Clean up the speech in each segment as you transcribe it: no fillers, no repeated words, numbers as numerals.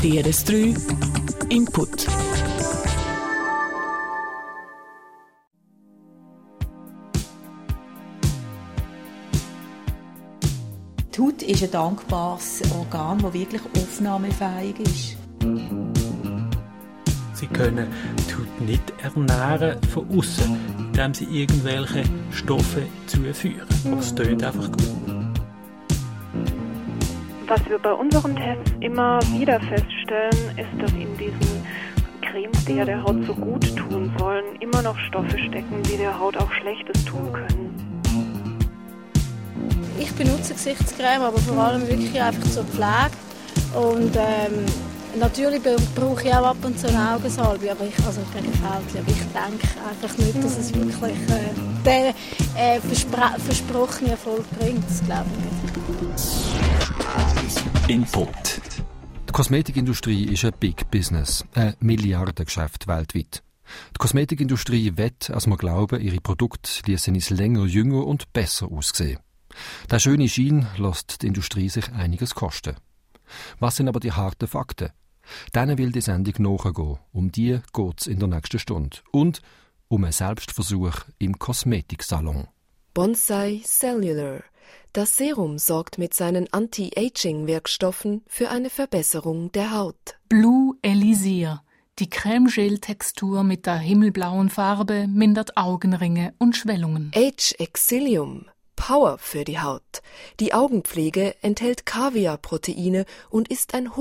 DRS3 Input. Die Haut ist ein dankbares Organ, das wirklich aufnahmefähig ist. Sie können die Haut nicht ernähren von außen, indem sie irgendwelche Stoffe zuführen. Aber es tönt einfach gut. Was wir bei unseren Tests immer wieder feststellen, ist, dass in diesen Cremes, die ja der Haut so gut tun sollen, immer noch Stoffe stecken, die der Haut auch Schlechtes tun können. Ich benutze Gesichtscreme, aber vor allem wirklich einfach zur Pflege. Und natürlich brauche ich auch ab und zu eine Augensalbe, aber gegen Fältchen. Aber ich denke einfach nicht, dass es wirklich den versprochenen Erfolg bringt. Das glaube ich nicht. Input. Die Kosmetikindustrie ist ein Big Business, ein Milliardengeschäft weltweit. Die Kosmetikindustrie wett, als wir glauben, ihre Produkte ließen uns länger, jünger und besser aussehen. Der schöne Schein lässt die Industrie sich einiges kosten. Was sind aber die harten Fakten? Denen will die Sendung nachgehen. Um die geht es in der nächsten Stunde. Und um einen Selbstversuch im Kosmetiksalon. Bonsai Cellular. Das Serum sorgt mit seinen Anti-Aging-Wirkstoffen für eine Verbesserung der Haut. Blue Elixir. Die Creme-Gel-Textur mit der himmelblauen Farbe mindert Augenringe und Schwellungen. H-Exilium. Power für die Haut. Die Augenpflege enthält Kaviar-Proteine und ist ein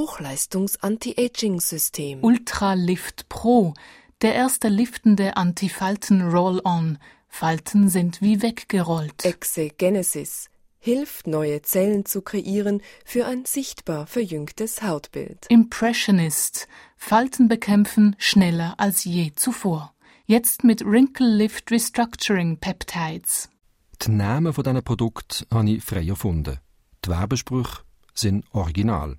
Hochleistungs-Anti-Aging-System. Ultra-Lift Pro. Der erste liftende Anti-Falten-Roll-On. Falten sind wie weggerollt. Exegenesis. Hilft, neue Zellen zu kreieren für ein sichtbar verjüngtes Hautbild. Impressionist. Falten bekämpfen schneller als je zuvor. Jetzt mit Wrinkle Lift Restructuring Peptides. Die Namen von diesen Produkten habe ich frei erfunden. Die Werbesprüche sind original.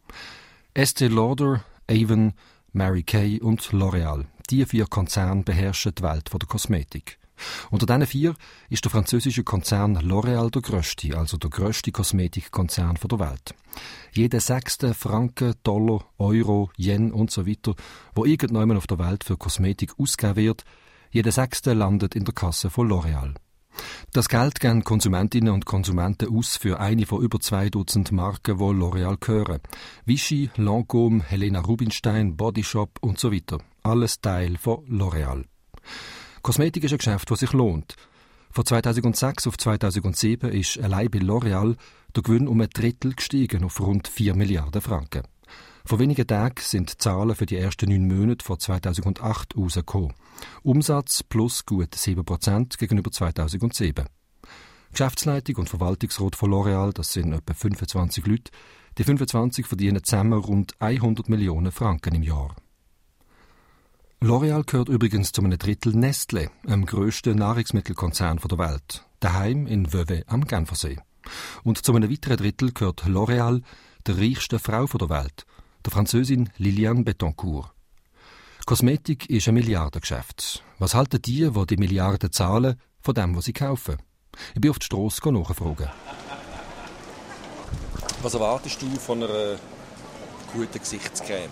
Estée Lauder, Avon, Mary Kay und L'Oréal. Die 4 Konzerne beherrschen die Welt der Kosmetik. Unter diesen 4 ist der französische Konzern L'Oréal der grösste, also der grösste Kosmetikkonzern der Welt. Jeder 6. Franken, Dollar, Euro, Yen und so weiter, wo irgendjemand auf der Welt für Kosmetik ausgegeben wird, jeder 6. landet in der Kasse von L'Oréal. Das Geld geben Konsumentinnen und Konsumenten aus für eine von über 2 Dutzend Marken, die L'Oréal gehören. Vichy, Lancôme, Helena Rubinstein, Body Shop und so weiter. Alles Teil von L'Oréal. Kosmetik ist ein Geschäft, das sich lohnt. Von 2006 auf 2007 ist allein bei L'Oréal der Gewinn um ein Drittel gestiegen auf rund 4 Milliarden Franken. Vor wenigen Tagen sind die Zahlen für die ersten 9 Monate von 2008 rausgekommen. Umsatz plus gut 7% gegenüber 2007. Geschäftsleitung und Verwaltungsrat von L'Oréal, das sind etwa 25 Leute. Die 25 verdienen zusammen rund 100 Millionen Franken im Jahr. L'Oréal gehört übrigens zu einem Drittel Nestlé, dem grössten Nahrungsmittelkonzern der Welt, daheim in Vevey am Genfersee. Und zu einem weiteren Drittel gehört L'Oréal der reichsten Frau der Welt, der Französin Liliane Bettencourt. Kosmetik ist ein Milliardengeschäft. Was halten die Milliarden zahlen, von dem, was sie kaufen? Ich bin auf die Strasse nachfragen. Was erwartest du von einer guten Gesichtscreme?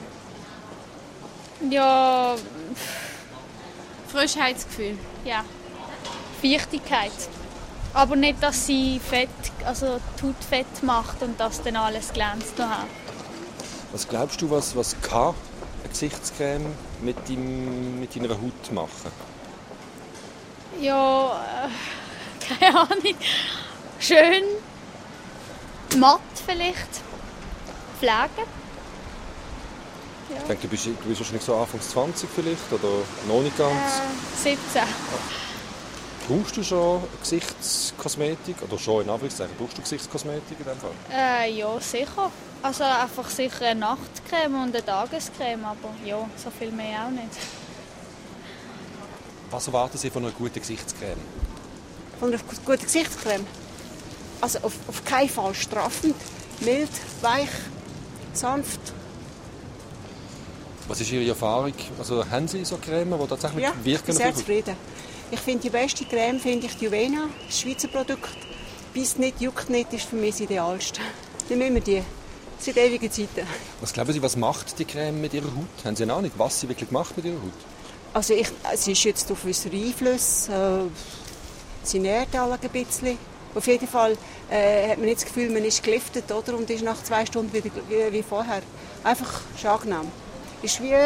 Ja, Frischheitsgefühl, ja. Feuchtigkeit. Aber nicht, dass sie Fett, also die Haut fett macht und dass dann alles glänzt noch. Was glaubst du, was kann eine Gesichtscreme mit deiner Haut machen? Ja, keine Ahnung. Schön, matt vielleicht, pflegen. Ja. Ich denke, du bist wahrscheinlich so Anfang 20 vielleicht, oder noch nicht ganz? 17. Brauchst du schon Gesichtskosmetik? Oder schon in Anführungszeichen, brauchst du Gesichtskosmetik in dem Fall? Ja, sicher. Also einfach sicher eine Nachtcreme und eine Tagescreme, aber ja, so viel mehr auch nicht. Was erwarten Sie von einer guten Gesichtscreme? Von einer guten Gesichtscreme? Also auf keinen Fall straffend, mild, weich, sanft. Was ist Ihre Erfahrung? Also haben Sie so Creme, die tatsächlich wirken? Ja, ich bin sehr zufrieden. Ich finde die beste Creme die Juvena, das Schweizer Produkt. Beißt nicht, juckt nicht, ist für mich das Idealste. Dann müssen wir die Seit ewigen Zeiten. Was glauben Sie, was macht die Creme mit Ihrer Haut? Haben Sie eine Ahnung, was sie wirklich macht mit Ihrer Haut? Also sie ist jetzt auf unsere Einflüsse. Sie nährt alle ein bisschen. Auf jeden Fall hat man nicht das Gefühl, man ist geliftet, oder? Und ist nach 2 Stunden wieder wie vorher. Einfach angenehm. Ist wie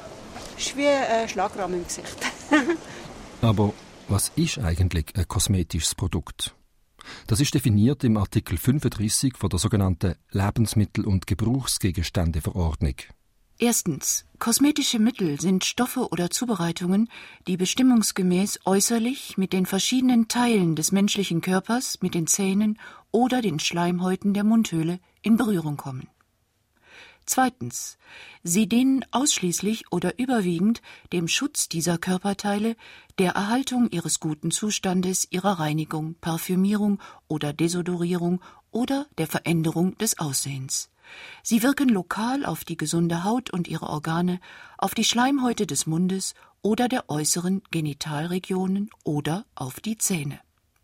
ein Schlagrahmen im Gesicht. Aber was ist eigentlich ein kosmetisches Produkt? Das ist definiert im Artikel 35 von der sogenannten Lebensmittel- und Gebrauchsgegenständeverordnung. Erstens. Kosmetische Mittel sind Stoffe oder Zubereitungen, die bestimmungsgemäß äußerlich mit den verschiedenen Teilen des menschlichen Körpers, mit den Zähnen oder den Schleimhäuten der Mundhöhle in Berührung kommen. Zweitens. Sie dienen ausschließlich oder überwiegend dem Schutz dieser Körperteile, der Erhaltung ihres guten Zustandes, ihrer Reinigung, Parfümierung oder Desodorierung oder der Veränderung des Aussehens. Sie wirken lokal auf die gesunde Haut und ihre Organe, auf die Schleimhäute des Mundes oder der äußeren Genitalregionen oder auf die Zähne.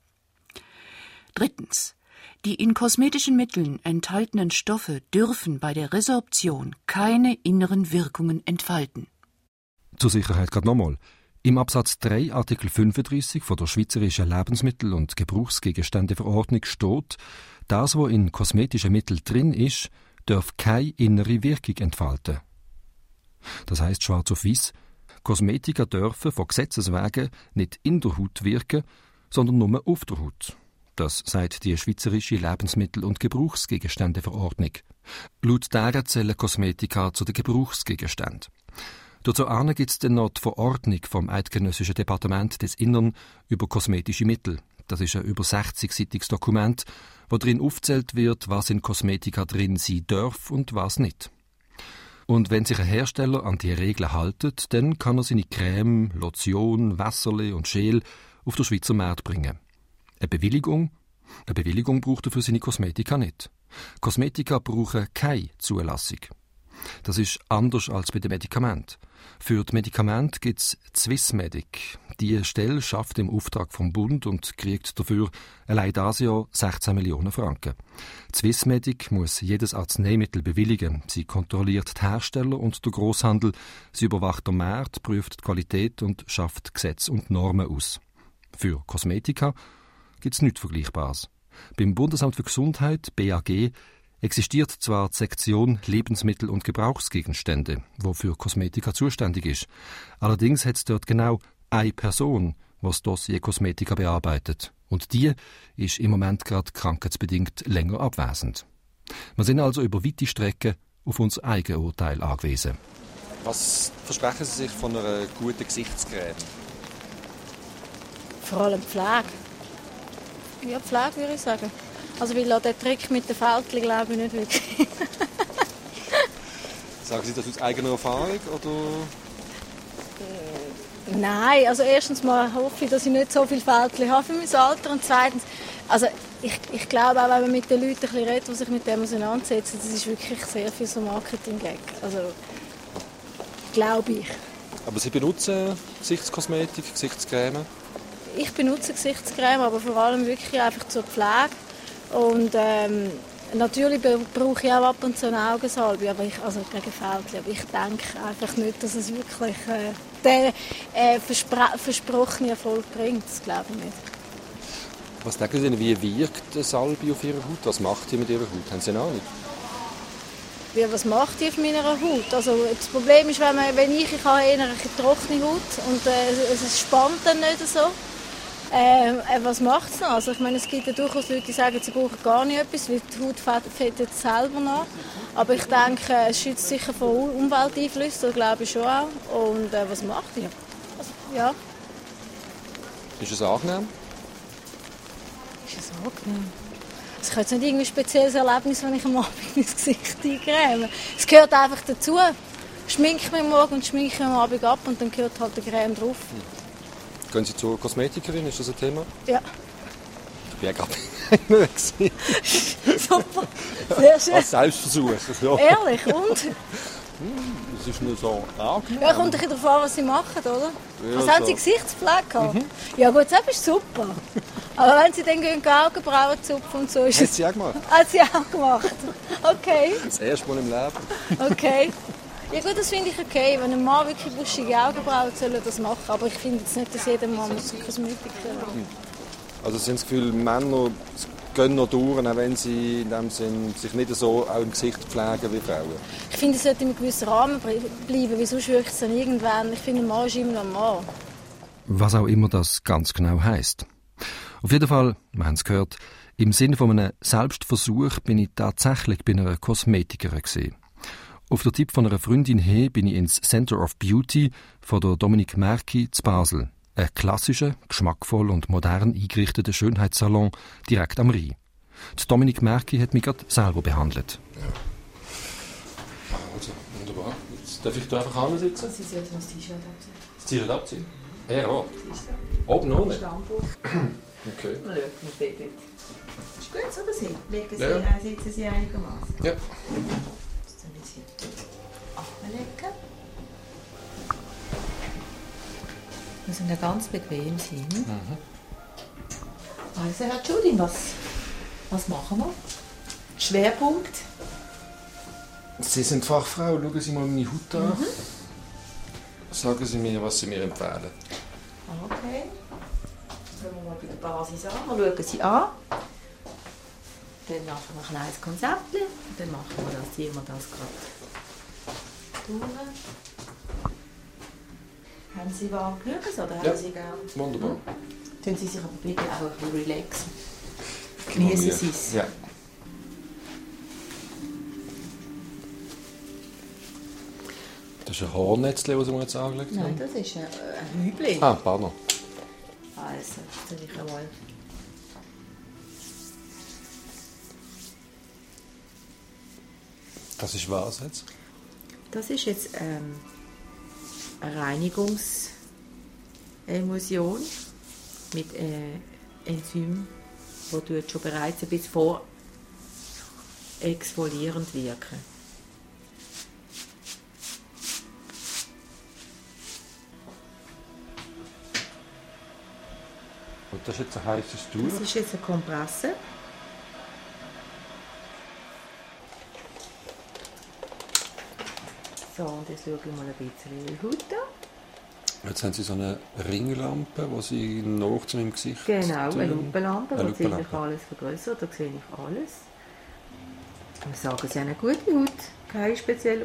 Drittens. Die in kosmetischen Mitteln enthaltenen Stoffe dürfen bei der Resorption keine inneren Wirkungen entfalten. Zur Sicherheit gerade nochmal. Im Absatz 3 Artikel 35 von der Schweizerischen Lebensmittel- und Gebrauchsgegenständeverordnung steht, das, was in kosmetischen Mitteln drin ist, darf keine innere Wirkung entfalten. Das heisst schwarz auf weiß, Kosmetika dürfen von Gesetzes wegen nicht in der Haut wirken, sondern nur auf der Haut. Das sagt die Schweizerische Lebensmittel- und Gebrauchsgegenständeverordnung. Laut dieser zählen Kosmetika zu den Gebrauchsgegenständen. Dazu gibt es dann noch die Verordnung vom Eidgenössischen Departement des Innern über kosmetische Mittel. Das ist ein über 60-seitiges Dokument, wo drin aufgezählt wird, was in Kosmetika drin sein darf und was nicht. Und wenn sich ein Hersteller an die Regeln hält, dann kann er seine Creme, Lotion, Wässerli und Gel auf den Schweizer Markt bringen. Eine Bewilligung braucht er für seine Kosmetika nicht. Kosmetika brauchen keine Zulassung. Das ist anders als bei den Medikamenten. Für die Medikamente gibt es Swissmedic. Die Stelle schafft im Auftrag vom Bund und kriegt dafür allein dieses Jahr 16 Millionen Franken. Swissmedic muss jedes Arzneimittel bewilligen. Sie kontrolliert die Hersteller und den Grosshandel. Sie überwacht den Markt, prüft die Qualität und schafft Gesetze und Normen aus. Für Kosmetika gibt es nichts Vergleichbares. Beim Bundesamt für Gesundheit, BAG, existiert zwar die Sektion Lebensmittel- und Gebrauchsgegenstände, die für Kosmetika zuständig ist. Allerdings hat es dort genau eine Person, die das Dossier Kosmetika bearbeitet. Und die ist im Moment gerade krankheitsbedingt länger abwesend. Wir sind also über weite Strecken auf unser eigenes Urteil angewiesen. Was versprechen Sie sich von einer guten Gesichtscreme? Vor allem Pflege. Ja, Pflege würde ich sagen. Also weil der Trick mit den Fältchen glaube ich nicht wirklich. Sagen Sie das aus eigener Erfahrung, oder? Nein, also erstens mal hoffe ich, dass ich nicht so viele Fältchen habe für mein Alter. Und zweitens, also ich glaube auch, wenn man mit den Leuten ein bisschen redet, die sich mit dem auseinandersetzen, das ist wirklich sehr viel so Marketing-Gag. Also glaube ich. Aber Sie benutzen Gesichtskosmetik, Gesichtscreme? Ich benutze Gesichtscreme, aber vor allem wirklich einfach zur Pflege. Und natürlich brauche ich auch ab und zu eine Augensalbe, aber also gegen Fältchen. Aber ich denke einfach nicht, dass es wirklich den versprochenen Erfolg bringt. Das glaube ich nicht. Was denken Sie denn, wie wirkt eine Salbe auf Ihrer Haut? Was macht die mit Ihrer Haut? Haben Sie eine Ahnung? Ja, was macht die auf meiner Haut? Also, das Problem ist, wenn ich habe eher eine trockene Haut und es spannt dann nicht so. Was macht es noch? Also, ich meine, es gibt ja durchaus Leute, die sagen, sie brauchen gar nicht etwas, weil die Haut fettet selber nach. Aber ich denke, es schützt sicher vor Umwelteinflüssen, das glaube ich schon auch. Und was macht die? Also, ja. Ist es angenehm? Ist es angenehm? Es ist jetzt nicht irgendwie ein spezielles Erlebnis, wenn ich am Abend mein Gesicht eincreme. Es gehört einfach dazu. Ich schminke mich morgen und schminke mich am Abend ab und dann gehört halt die Creme drauf. Gehen Sie zur Kosmetikerin? Ist das ein Thema? Ja. Ich war ja gerade Super, sehr schön. Als Selbstversuch. Ja. Ehrlich, und? Es ist nur so angenehm. Ja, kommt ein bisschen darauf an, was Sie machen, oder? Ja, was haben so. Sie Gesichtspflege gehabt? Ja gut, das ist super. Aber wenn sie dann gehen, Augenbrauen zupfen und so ist Hat sie auch gemacht? Hat sie auch gemacht. Okay. Das erste Mal im Leben. Okay. Ja gut, das finde ich okay. Wenn ein Mann wirklich buschige Augenbrauen soll er das machen. Aber ich finde jetzt nicht, dass jeder Mann muss Kosmetik haben. Also Sie haben das Gefühl, Männer gehen noch durch, auch wenn sie in dem Sinn sich nicht so auch im Gesicht pflegen wie Frauen? Ich finde, es sollte in einem gewissen Rahmen bleiben, weil sonst wirkt es dann irgendwann. Ich finde, ein Mann ist immer noch ein Mann. Was auch immer das ganz genau heisst. Auf jeden Fall, wir haben es gehört, im Sinne von einem Selbstversuch bin ich tatsächlich bei einer Kosmetikerin gewesen. Auf den Tipp von einer Freundin her bin ich ins Center of Beauty von der Dominique Merki zu Basel. Ein klassischer, geschmackvoll und modern eingerichteter Schönheitssalon direkt am Rhein. Die Dominique Merki hat mich gerade selber behandelt. Ja. Also, wunderbar. Jetzt darf ich da einfach ansitzen? Sie sollten das T-Shirt abziehen. Das T-Shirt abziehen? Ja, auch. Oben ohne? Okay. Mal schauen, mit Baby. Ist gut so, dass sitzen Sie einigermaßen. Ja. Jetzt ein bisschen ablegen. Wir müssen ja ganz bequem sein. Mhm. Also, Herr Judin, was machen wir? Schwerpunkt? Sie sind Fachfrau, schauen Sie mal meine Haut an. Mhm. Sagen Sie mir, was Sie mir empfehlen. Okay. Fangen wir mal bei der Basis an. Wir schauen sie an. Dann machen wir ein kleines Konzept. Und dann machen wir das, ziehen wir das gerade durch. Haben Sie warm genug oder haben Sie gerne? Wunderbar. Tun Sie sich aber bitte auch ein bisschen relaxen. Genießen Sie es. Ja. Das ist ein Haarnetzchen, das Sie mir jetzt angelegt haben? Nein, das ist ein Hübli. Ah, pardon. Also, das tue ich einmal. Das ist was jetzt? Das ist jetzt eine Reinigungsemulsion mit Enzym, die schon bereits ein bisschen vor exfolierend wirken. Und das ist jetzt ein heißes Tuch? Das ist jetzt eine Kompresse. So, und jetzt schaue ich mal ein bisschen in die Haut an. Jetzt haben Sie so eine Ringlampe, die Sie nach zu meinem Gesicht Genau, eine Lupenlampe, eine die sich alles vergrößert. Da sehe ich alles. Wir sagen, Sie haben eine gute Haut, keine speziell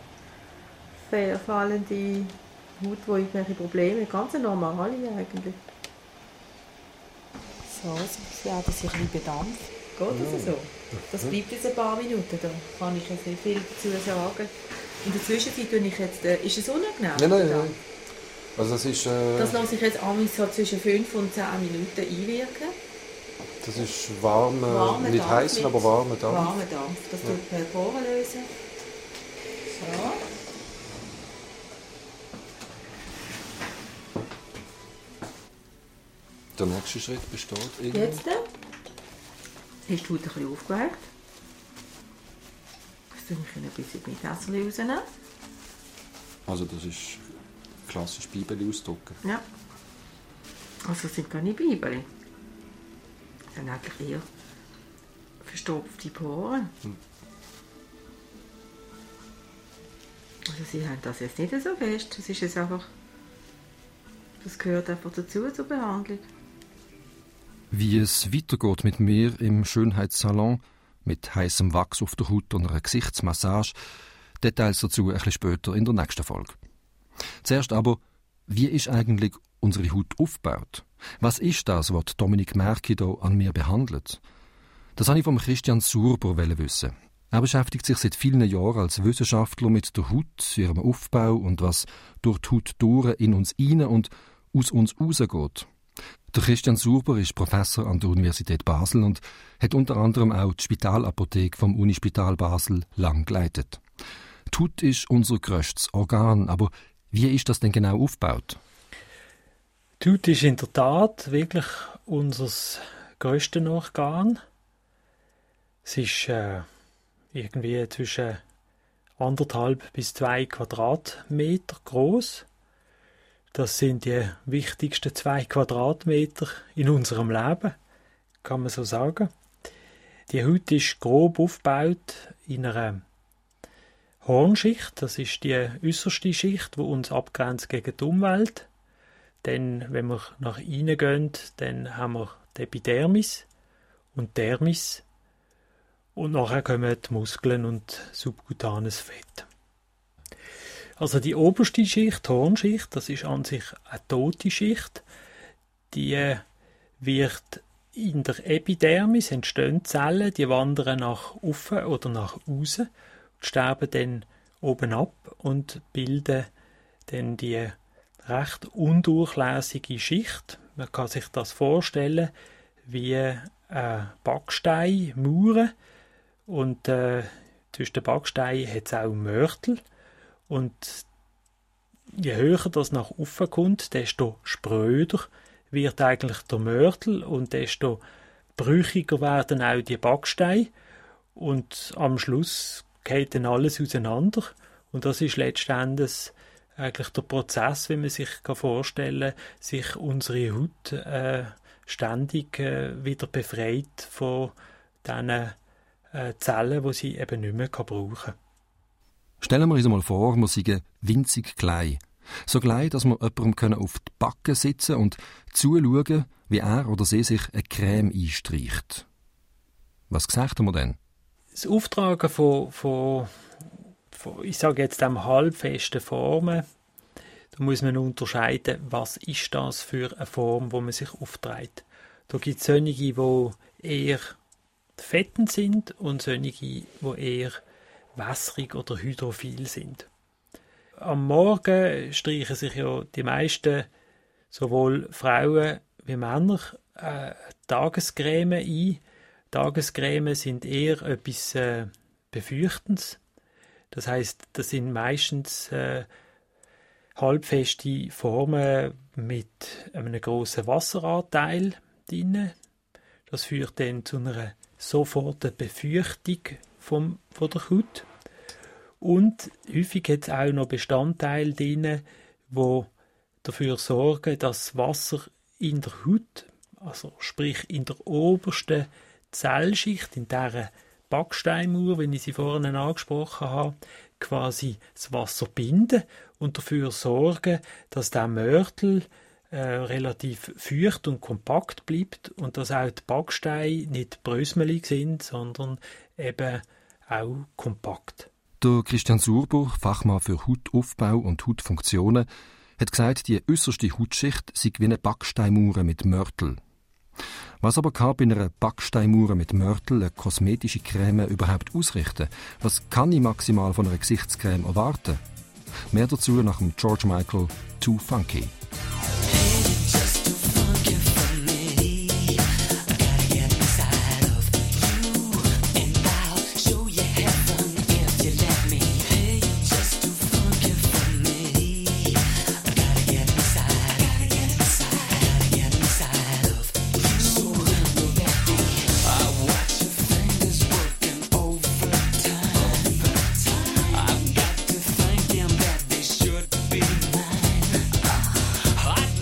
auffallende Haut, die irgendwelche Probleme hat. Ganz eine normale eigentlich. So, Sie werden sich ein bisschen bedampft. Geht das so? Das bleibt jetzt ein paar Minuten, da kann ich jetzt nicht viel dazu sagen. In der Zwischenzeit tue ich jetzt, ist es unangenehm? Nein. Also das ist... das lasse ich jetzt amigs so zwischen 5 und 10 Minuten einwirken. Das ist warmer, nicht heiß, aber warmer Dampf. Warmer Dampf, das tut man Poren lösen. So. Der nächste Schritt besteht irgendwie... Jetzt ist die Haut ein bisschen aufgeweicht. Das tue ich ein bisschen mit Messer rausnehmen. Also das ist klassisch Bibeli ausdrücken. Ja. Also das sind keine Bibeli. Das sind eigentlich eher verstopfte Poren. Also sie haben das jetzt nicht so fest. Das ist jetzt einfach... Das gehört einfach dazu zur Behandlung. Wie es weitergeht mit mir im Schönheitssalon, mit heißem Wachs auf der Haut und einer Gesichtsmassage, Details dazu ein bisschen später in der nächsten Folge. Zuerst aber, wie ist eigentlich unsere Haut aufgebaut? Was ist das, was Dominique Merki hier an mir behandelt? Das wollte ich vom Christian Surber wissen. Er beschäftigt sich seit vielen Jahren als Wissenschaftler mit der Haut, ihrem Aufbau und was durch die Haut durch in uns rein und aus uns rausgeht. Der Christian Surber ist Professor an der Universität Basel und hat unter anderem auch die Spitalapotheke vom Unispital Basel lang geleitet. Die Haut ist unser grösstes Organ, aber wie ist das denn genau aufgebaut? Die Haut ist in der Tat wirklich unser grösstes Organ. Es ist irgendwie zwischen 1,5 bis 2 Quadratmeter groß. Das sind die wichtigsten 2 Quadratmeter in unserem Leben. kann man so sagen. Die Haut ist grob aufgebaut in einer Hornschicht. Das ist die äußerste Schicht, die uns abgrenzt gegen die Umwelt. Dann, wenn wir nach innen gehen, dann haben wir die Epidermis und Dermis. Und nachher kommen die Muskeln und subkutanes Fett. Also die oberste Schicht, die Hornschicht, das ist an sich eine tote Schicht. Die wird in der Epidermis entstehen Zellen, die wandern nach oben oder nach außen und sterben dann oben ab und bilden dann die recht undurchlässige Schicht. Man kann sich das vorstellen wie eine Backsteinmauer und zwischen den Backsteinen hat es auch Mörtel. Und je höher das nach oben kommt, desto spröder wird eigentlich der Mörtel und desto brüchiger werden auch die Backsteine. Und am Schluss geht dann alles auseinander. Und das ist letztendlich eigentlich der Prozess, wie man sich vorstellen kann, sich unsere Haut ständig wieder befreit von diesen Zellen, die sie eben nicht mehr brauchen kann. Stellen wir uns einmal vor, wir seien winzig klein. So klein, dass wir jemandem auf die Backen sitzen und zuschauen, wie er oder sie sich eine Creme einstreicht. Was sagt man denn? Das Auftragen von ich sage jetzt dem halbfesten Formen, da muss man unterscheiden, was ist das für eine Form, wo man sich aufträgt. Da gibt es solche, die eher fettend sind und solche, die eher wässrig oder hydrophil sind. Am Morgen streichen sich ja die meisten, sowohl Frauen wie Männer, Tagescreme ein. Tagescreme sind eher etwas Befürchtendes. Das heisst, das sind meistens halbfeste Formen mit einem grossen Wasseranteil drin. Das führt dann zu einer sofortigen Befeuchtung von der Haut. Und häufig hat es auch noch Bestandteile drin, die dafür sorgen, dass das Wasser in der Haut, also sprich in der obersten Zellschicht, in dieser Backsteinmauer, wie ich sie vorhin angesprochen habe, quasi das Wasser binden und dafür sorgen, dass der Mörtel relativ feucht und kompakt bleibt und dass auch die Backsteine nicht brösmelig sind, sondern eben auch kompakt. Der Christian Surber, Fachmann für Hautaufbau und Hautfunktionen, hat gesagt, die äußerste Hautschicht sei wie eine Backsteinmauer mit Mörtel. Was aber kann bei einer Backsteinmauer mit Mörtel eine kosmetische Creme überhaupt ausrichten? Was kann ich maximal von einer Gesichtscreme erwarten? Mehr dazu nach dem George Michael «Too Funky». Hot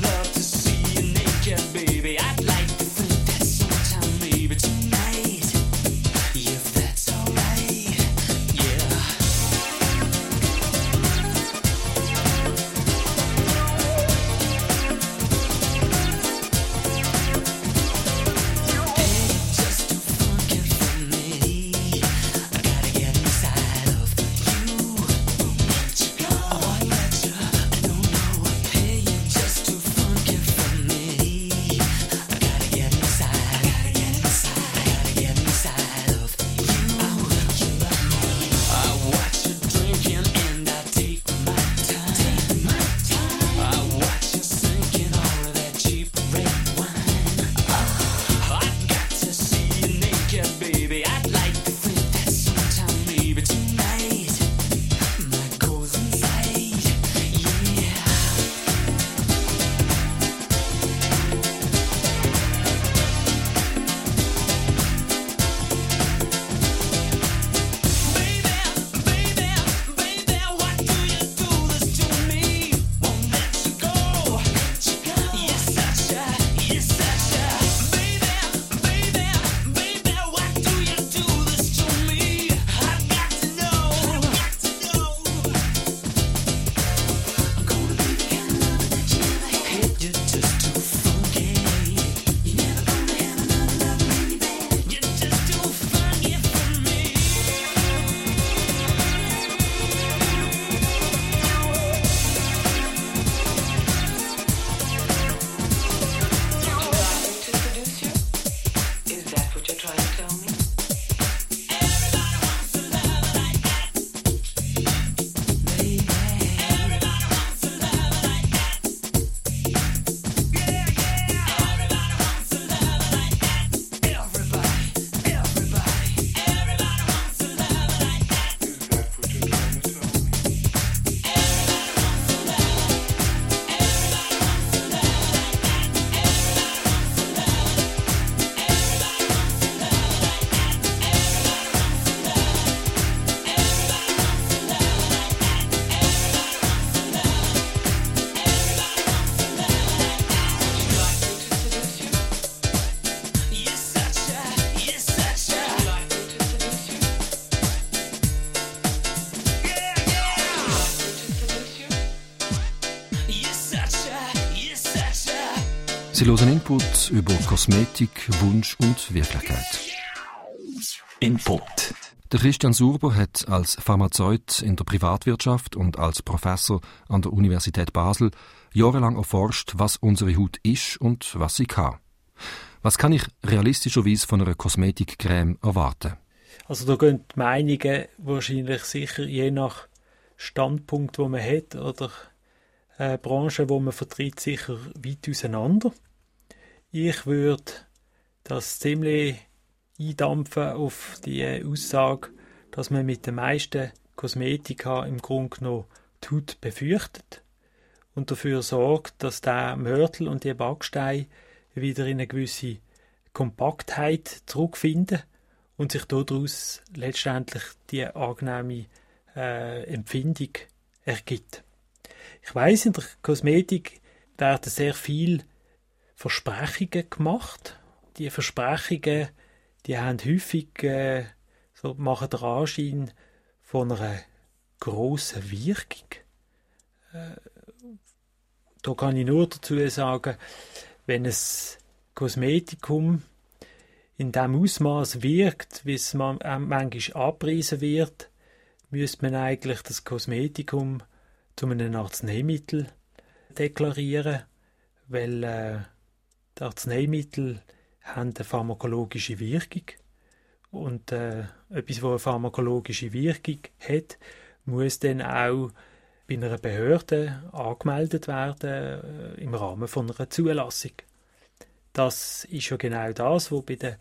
Sie hören Input über Kosmetik, Wunsch und Wirklichkeit. Input. Der Christian Surber hat als Pharmazeut in der Privatwirtschaft und als Professor an der Universität Basel jahrelang erforscht, was unsere Haut ist und was sie kann. Was kann ich realistischerweise von einer Kosmetikcreme erwarten? Also da gehen die Meinungen wahrscheinlich sicher je nach Standpunkt, wo man hat, oder Branche, wo man vertritt, sicher weit auseinander. Ich würde das ziemlich eindampfen auf die Aussage, dass man mit den meisten Kosmetika im Grunde genommen die Haut befürchtet und dafür sorgt, dass der Mörtel und die Backsteine wieder in eine gewisse Kompaktheit zurückfinden und sich daraus letztendlich die angenehme Empfindung ergibt. Ich weiss, in der Kosmetik werden sehr viele Versprechungen gemacht. Die Versprechungen, die haben häufig machen den Anschein von einer grossen Wirkung. Da kann ich nur dazu sagen, wenn ein Kosmetikum in dem Ausmaß wirkt, wie es manchmal angepriesen wird, müsste man eigentlich das Kosmetikum zu einem Arzneimittel deklarieren, weil die Arzneimittel haben eine pharmakologische Wirkung und etwas, das eine pharmakologische Wirkung hat, muss dann auch bei einer Behörde angemeldet werden im Rahmen von einer Zulassung. Das ist ja genau das, was bei den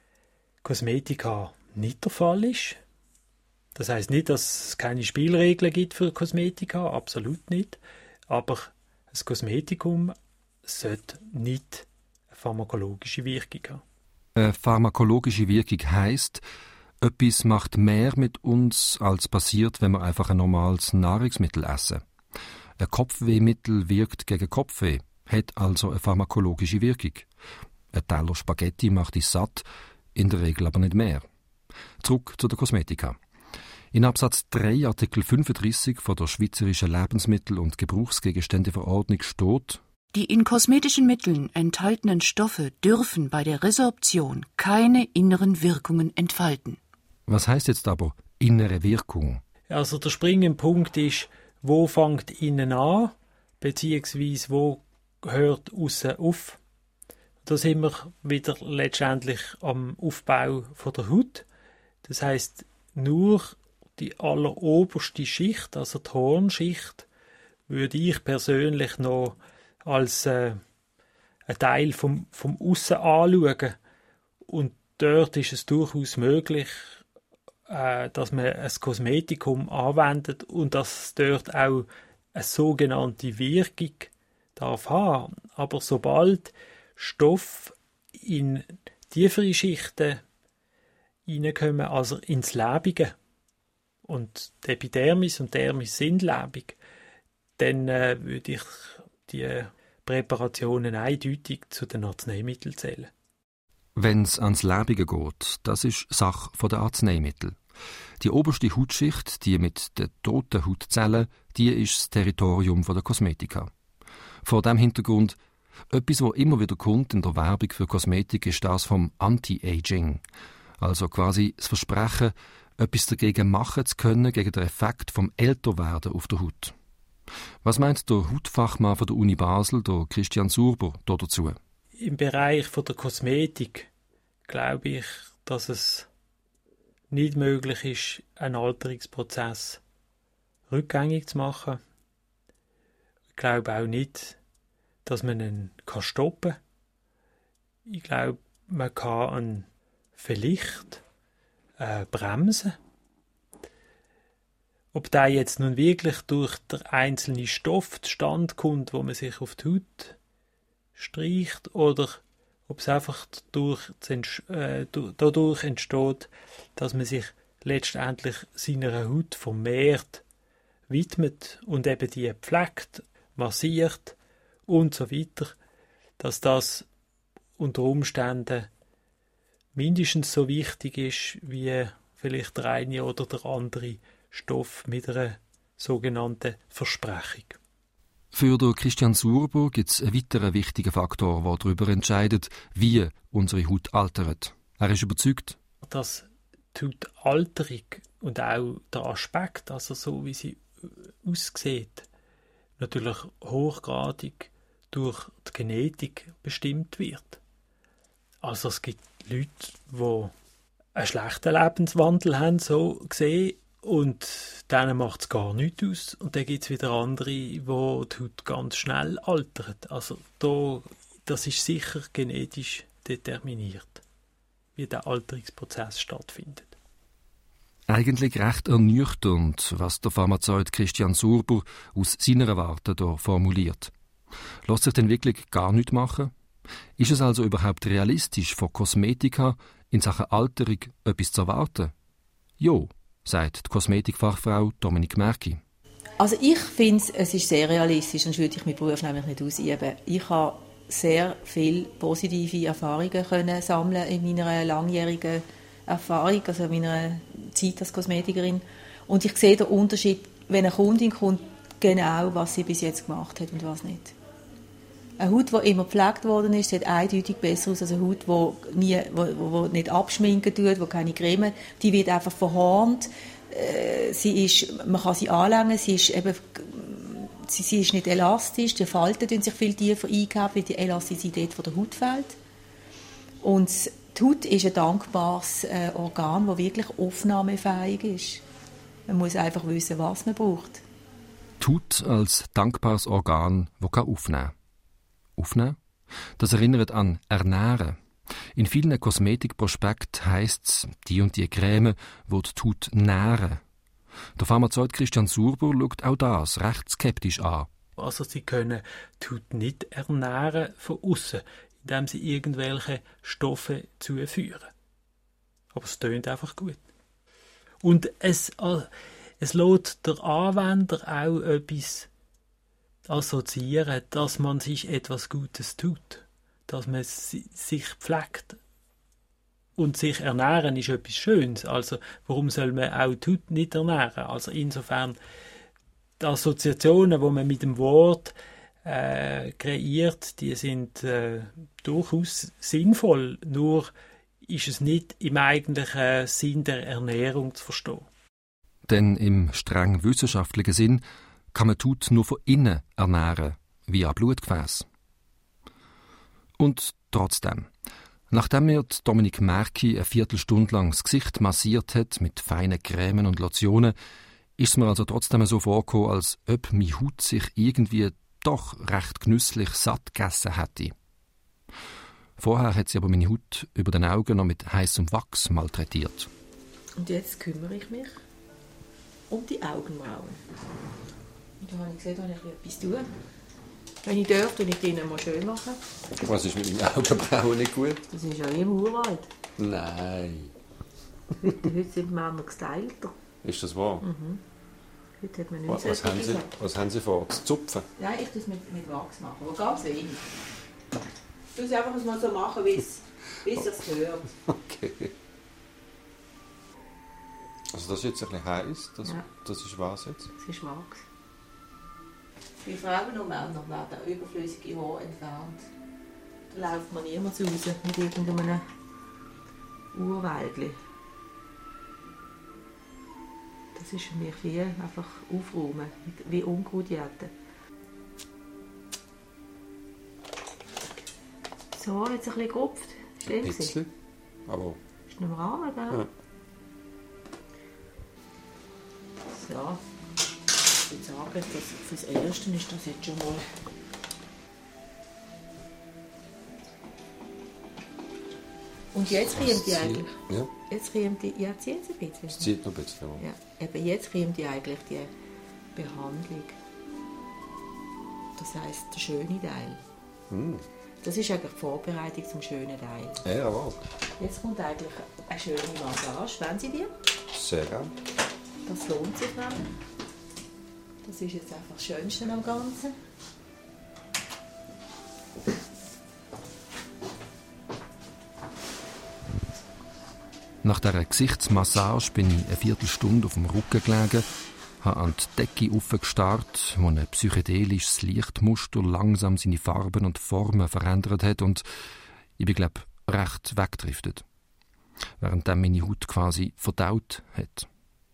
Kosmetika nicht der Fall ist. Das heisst nicht, dass es keine Spielregeln gibt für Kosmetika, absolut nicht. Aber ein Kosmetikum sollte nicht eine pharmakologische Wirkung haben. Eine pharmakologische Wirkung heisst, etwas macht mehr mit uns, als passiert, wenn wir einfach ein normales Nahrungsmittel essen. Ein Kopfwehmittel wirkt gegen Kopfweh, hat also eine pharmakologische Wirkung. Ein Teller Spaghetti macht dich satt, in der Regel aber nicht mehr. Zurück zu der Kosmetika. In Absatz 3 Artikel 35 von der Schweizerischen Lebensmittel- und Gebrauchsgegenständeverordnung steht: Die in kosmetischen Mitteln enthaltenen Stoffe dürfen bei der Resorption keine inneren Wirkungen entfalten. Was heißt jetzt aber innere Wirkung? Also der springende Punkt ist, wo fängt innen an, beziehungsweise wo hört aussen auf. Da sind wir wieder letztendlich am Aufbau von der Haut. Das heisst, nur die alleroberste Schicht, also die Hornschicht, würde ich persönlich noch als ein Teil vom Aussen anschauen. Und dort ist es durchaus möglich, dass man ein Kosmetikum anwendet und dass dort auch eine sogenannte Wirkung darf haben. Aber sobald Stoff in tiefere Schichten hineinkommen, also ins Lebige, und die Epidermis und Dermis sind lebig, dann würde ich die Präparationen eindeutig zu den Arzneimitteln zählen. Wenn es ans Lebige geht, das ist Sache der Arzneimittel. Die oberste Hautschicht, die mit den toten Hautzellen, die ist das Territorium der Kosmetika. Vor diesem Hintergrund, etwas, was immer wieder kommt in der Werbung für Kosmetik, ist das vom Anti-Aging. Also quasi das Versprechen, etwas dagegen machen zu können, gegen den Effekt vom Älterwerden auf der Haut. Was meint der Hautfachmann von der Uni Basel, der Christian Surber, dazu? Im Bereich der Kosmetik glaube ich, dass es nicht möglich ist, einen Alterungsprozess rückgängig zu machen. Ich glaube auch nicht, dass man ihn stoppen kann. Ich glaube, man kann ihn vielleicht bremsen. Ob der jetzt nun wirklich durch den einzelnen Stoff zustande kommt, wo man sich auf die Haut streicht, oder ob es einfach dadurch entsteht, dass man sich letztendlich seiner Haut vermehrt widmet und eben die pflegt, massiert und so weiter, dass das unter Umständen mindestens so wichtig ist, wie vielleicht der eine oder der andere Stoff mit einer sogenannten Versprechung. Für den Christian Surber gibt es einen weiteren wichtigen Faktor, der darüber entscheidet, wie unsere Haut altert. Er ist überzeugt, dass die Hautalterung und auch der Aspekt, also so wie sie aussieht, natürlich hochgradig durch die Genetik bestimmt wird. Also es gibt Leute, die einen schlechten Lebenswandel haben, so gesehen, und denen macht es gar nichts aus. Und dann gibt es wieder andere, die die Haut ganz schnell altert. Also das ist sicher genetisch determiniert, wie der Alterungsprozess stattfindet. Eigentlich recht ernüchternd, was der Pharmazeut Christian Surber aus seiner Warte hier formuliert. Lässt sich denn wirklich gar nichts machen? Ist es also überhaupt realistisch, von Kosmetika in Sachen Alterung etwas zu erwarten? Jo, sagt die Kosmetikfachfrau Dominique Merki. Also ich finde, es ist sehr realistisch, sonst würde ich meinen Beruf nämlich nicht ausüben. Ich habe sehr viele positive Erfahrungen können sammeln in meiner langjährigen Erfahrung, also in meiner Zeit als Kosmetikerin. Und ich sehe den Unterschied, wenn eine Kundin kommt, genau, was sie bis jetzt gemacht hat und was nicht. Eine Haut, die immer gepflegt worden ist, sieht eindeutig besser aus als eine Haut, die nicht abschminken tut, die keine Creme, die wird einfach verhornt. Man kann sie anlängen, sie ist nicht elastisch, die Falten tun sich viel tiefer eingeben, weil die Elastizität von der Haut fehlt. Und die Haut ist ein dankbares Organ, das wirklich aufnahmefähig ist. Man muss einfach wissen, was man braucht. Die Haut als dankbares Organ, das aufnehmen kann. Aufnehmen? Das erinnert an Ernähren. In vielen Kosmetikprospekten heisst es, die und die Creme wird die Haut nähren. Der Pharmazeut Christian Surber schaut auch das recht skeptisch an. Also sie können die Haut nicht ernähren von außen, indem sie irgendwelche Stoffe zuführen. Aber es tönt einfach gut. Und es lässt der Anwender auch etwas assoziieren, dass man sich etwas Gutes tut, dass man sich pflegt. Und sich ernähren ist etwas Schönes. Also warum soll man auch die Haut nicht ernähren? Also insofern die Assoziationen, die man mit dem Wort kreiert, die sind durchaus sinnvoll. Nur ist es nicht im eigentlichen Sinn der Ernährung zu verstehen. Denn im streng wissenschaftlichen Sinn kann man die Haut nur von innen ernähren, via Blutgefäß. Und trotzdem, nachdem mir Dominique Merki eine Viertelstunde lang das Gesicht massiert hat mit feinen Cremen und Lotionen, ist es mir also trotzdem so vorgekommen, als ob meine Haut sich irgendwie doch recht genüsslich satt gegessen hätte. Vorher hat sie aber meine Haut über den Augen noch mit heißem Wachs malträtiert. Und jetzt kümmere ich mich um die Augenbrauen. Und da habe ich gesehen, da habe ich etwas tun. Wenn ich darf, tue ich die mal schön machen. Was ist mit meinen Augenbrauen nicht gut? Das ist ja immer uralt. Nein. Heute sind Männer gestylter. Ist das wahr? Mhm. Heute hat man nicht was haben Sie vor? Zu zupfen? Nein, ich tue es mit Wachs machen, aber ganz wenig. Ich tue es einfach mal so machen, wie es sich gehört. Okay. Also das ist jetzt ein bisschen heiß. Das ist was jetzt? Das ist Wachs. Bei Frauen und Männern werden überflüssige Haare entfernt. Da läuft man niemals raus mit irgendeinem Urwäldli. Das ist für mich wie einfach aufräumen, wie Unkrautjäten. So, jetzt ein bisschen gerupft. Ein bisschen, aber... Ist noch im Rahmen, gell? Ja. So. Ich würde sagen, dass fürs Erste ist das jetzt schon mal. Und jetzt kommt die eigentlich. Ja. Jetzt kommt die. Ja, ziehen Sie ein bisschen. Es zieht noch ein bisschen. Ja, eben jetzt kommt die eigentlich die Behandlung. Das heisst, der schöne Teil. Das ist eigentlich die Vorbereitung zum schönen Teil. Ja, jawohl. Jetzt kommt eigentlich eine schöne Massage. Wollen Sie die? Sehr gerne. Das lohnt sich nämlich. Das ist jetzt einfach das Schönste am Ganzen. Nach dieser Gesichtsmassage bin ich eine Viertelstunde auf dem Rücken gelegen, habe an die Decke aufgestarrt, wo ein psychedelisches Lichtmuster langsam seine Farben und Formen verändert hat und ich bin, glaube ich, recht weggedriftet. Während meine Haut quasi verdaut hat.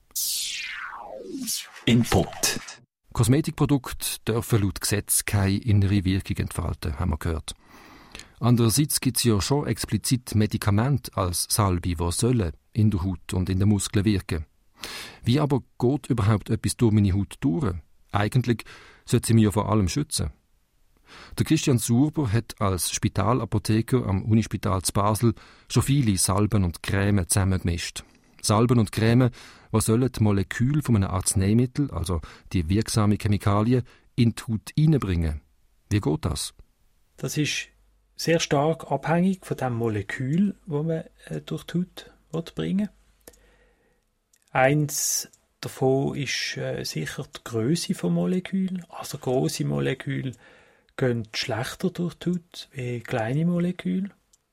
Input. Kosmetikprodukte dürfen laut Gesetz keine innere Wirkung entfalten, haben wir gehört. Andererseits gibt es ja schon explizit Medikamente als Salbe, die sollen in der Haut und in den Muskeln wirken. Wie aber geht überhaupt etwas durch meine Haut durch? Eigentlich sollte sie mich ja vor allem schützen. Der Christian Surber hat als Spitalapotheker am Unispital zu Basel schon viele Salben und Creme zusammengemischt. Salben und Creme, die sollen die Moleküle von einem Arzneimittel, also die wirksame Chemikalien, in die Haut hineinbringen. Wie geht das? Das ist sehr stark abhängig von dem Molekül, das man durch die Haut bringen will. Eins davon ist sicher die Grösse des Moleküls. Also grosse Moleküle gehen schlechter durch die Haut wie kleine Moleküle.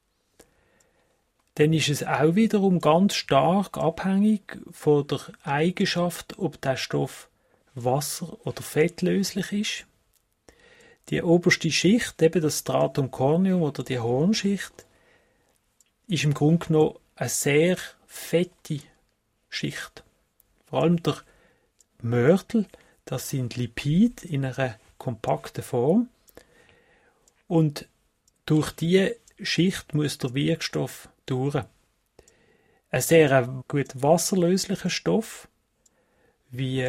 Dann ist es auch wiederum ganz stark abhängig von der Eigenschaft, ob der Stoff wasser- oder fettlöslich ist. Die oberste Schicht, eben das Stratum corneum oder die Hornschicht, ist im Grunde genommen eine sehr fette Schicht. Vor allem der Mörtel, das sind Lipide in einer kompakten Form. Und durch diese Schicht muss der Wirkstoff durch. Ein sehr gut wasserlöslicher Stoff, wie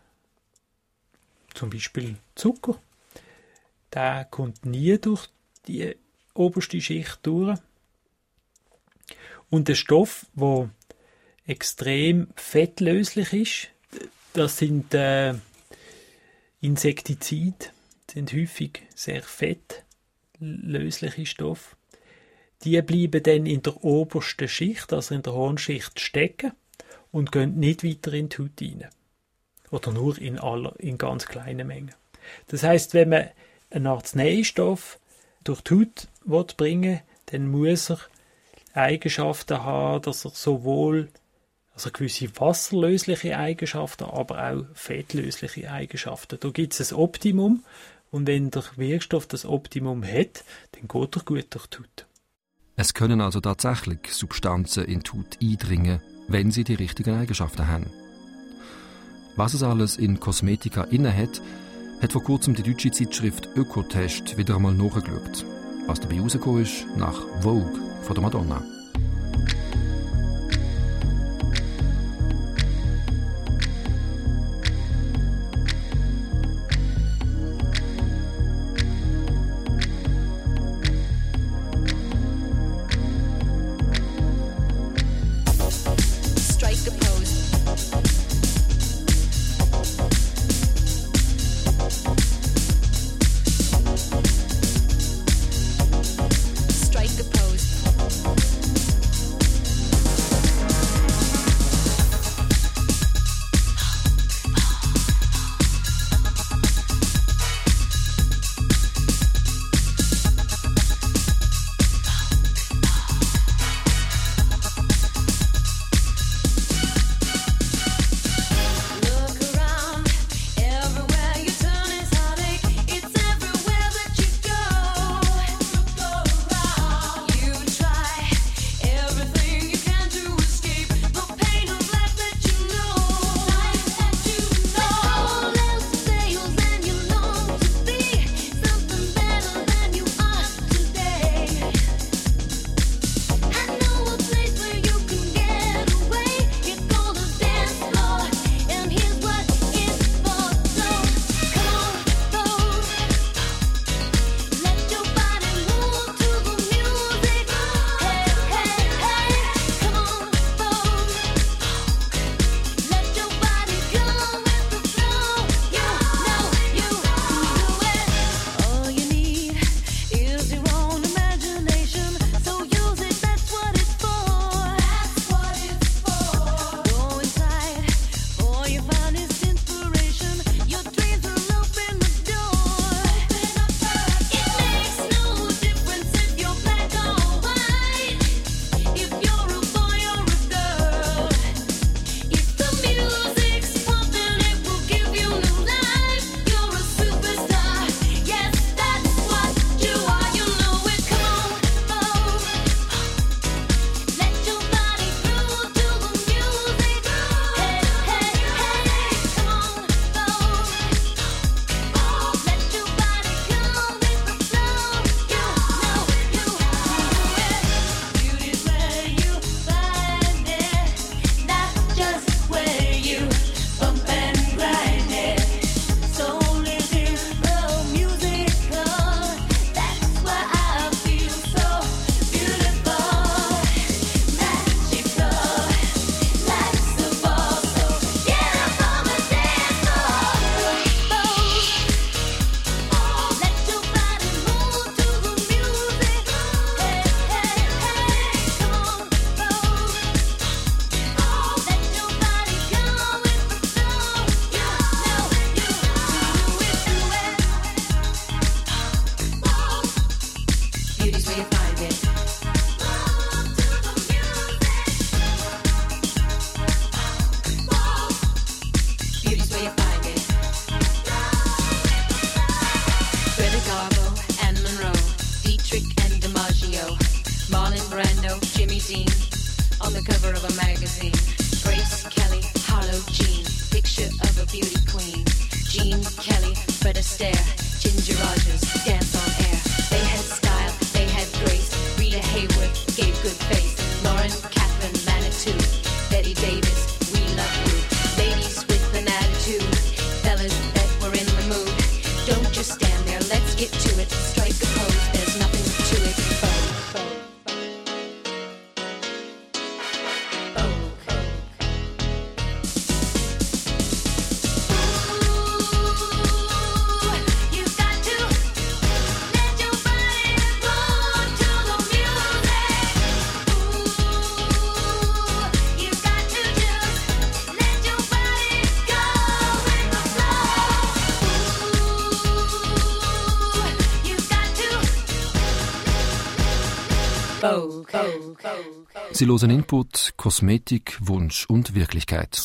zum Beispiel Zucker, der kommt nie durch die oberste Schicht durch. Und der Stoff, der extrem fettlöslich ist, das sind Insektizide, das sind häufig sehr fettlösliche Stoffe. Die bleiben dann in der obersten Schicht, also in der Hornschicht, stecken und gehen nicht weiter in die Haut rein. Oder nur in ganz kleinen Mengen. Das heisst, wenn man einen Arzneistoff durch die Haut bringen will, dann muss er Eigenschaften haben, dass er sowohl gewisse wasserlösliche Eigenschaften, aber auch fettlösliche Eigenschaften. Da gibt es ein Optimum und wenn der Wirkstoff das Optimum hat, dann geht er gut durch die Haut. Es können also tatsächlich Substanzen in die Haut eindringen, wenn sie die richtigen Eigenschaften haben. Was es alles in Kosmetika inne hat vor kurzem die deutsche Zeitschrift Ökotest wieder einmal nachgeschaut. Was dabei rausgekommen ist, nach Vogue von der Madonna. Strike the pose. seen on the cover of a magazine. Grace Kelly, Harlow Jean, picture of a beauty queen. Jean Kelly, Fred Astaire, Ginger Rogers, dance on air. They had style, they had grace. Rita Hayworth gave good face. Lauren Catherine Manitou, Betty Davis, we love you. Ladies with an attitude, fellas that were in the mood. Don't just stand there, let's get to it. Strike a pose, there's nothing to it. Sie hören Input, Kosmetik, Wunsch und Wirklichkeit.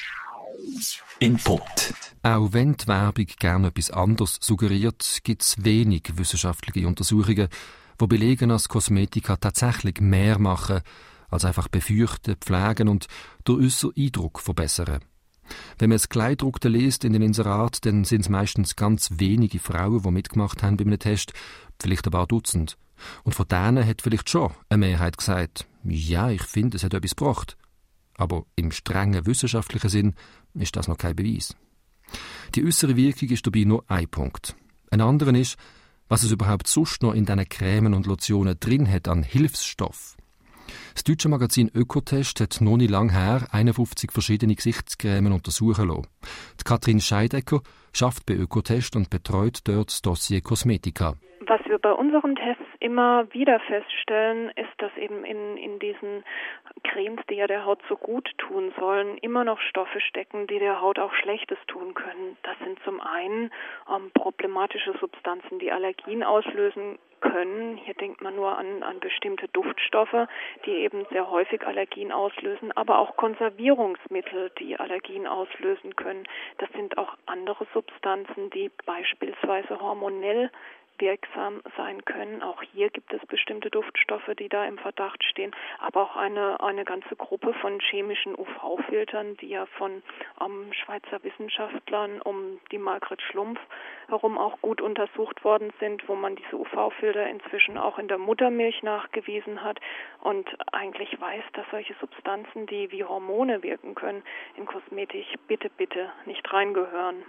Input. Auch wenn die Werbung gerne etwas anderes suggeriert, gibt es wenig wissenschaftliche Untersuchungen, die belegen, dass Kosmetika tatsächlich mehr machen, als einfach befeuchten, pflegen und durch äußeren Eindruck verbessern. Wenn man das Kleidruckte liest in den Inserat, dann sind es meistens ganz wenige Frauen, die mitgemacht haben bei einem Test, vielleicht ein paar Dutzend. Und von denen hat vielleicht schon eine Mehrheit gesagt, ja, ich finde, es hat etwas gebracht. Aber im strengen wissenschaftlichen Sinn ist das noch kein Beweis. Die äußere Wirkung ist dabei nur ein Punkt. Ein anderer ist, was es überhaupt sonst noch in diesen Cremen und Lotionen drin hat an Hilfsstoff. Das deutsche Magazin Ökotest hat noch nicht lang her 51 verschiedene Gesichtscremen untersuchen lassen. Die Katrin Scheidecker schafft bei Ökotest und betreut dort das Dossier Kosmetika. Was wir bei unseren Tests immer wieder feststellen, ist, dass eben in diesen Cremes, die ja der Haut so gut tun sollen, immer noch Stoffe stecken, die der Haut auch Schlechtes tun können. Das sind zum einen problematische Substanzen, die Allergien auslösen können. Hier denkt man nur an bestimmte Duftstoffe, die eben sehr häufig Allergien auslösen, aber auch Konservierungsmittel, die Allergien auslösen können. Das sind auch andere Substanzen, die beispielsweise hormonell wirksam sein können. Auch hier gibt es bestimmte Duftstoffe, die da im Verdacht stehen, aber auch eine ganze Gruppe von chemischen UV-Filtern, die ja von Schweizer Wissenschaftlern um die Margret Schlumpf herum auch gut untersucht worden sind, wo man diese UV-Filter inzwischen auch in der Muttermilch nachgewiesen hat und eigentlich weiß, dass solche Substanzen, die wie Hormone wirken können, in Kosmetik bitte nicht reingehören.